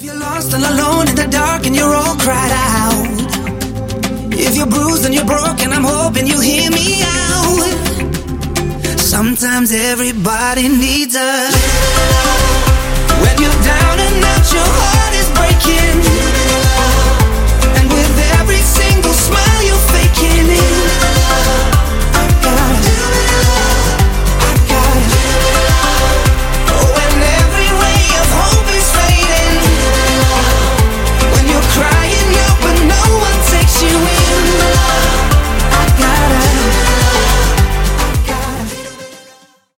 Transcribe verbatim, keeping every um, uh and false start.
you're lost and alone in the dark and you're all cried out, if you're bruised and you're broken, I'm hoping you hear me out. Sometimes everybody needs a when you're down and out, your heart is breaking, and with every single smile you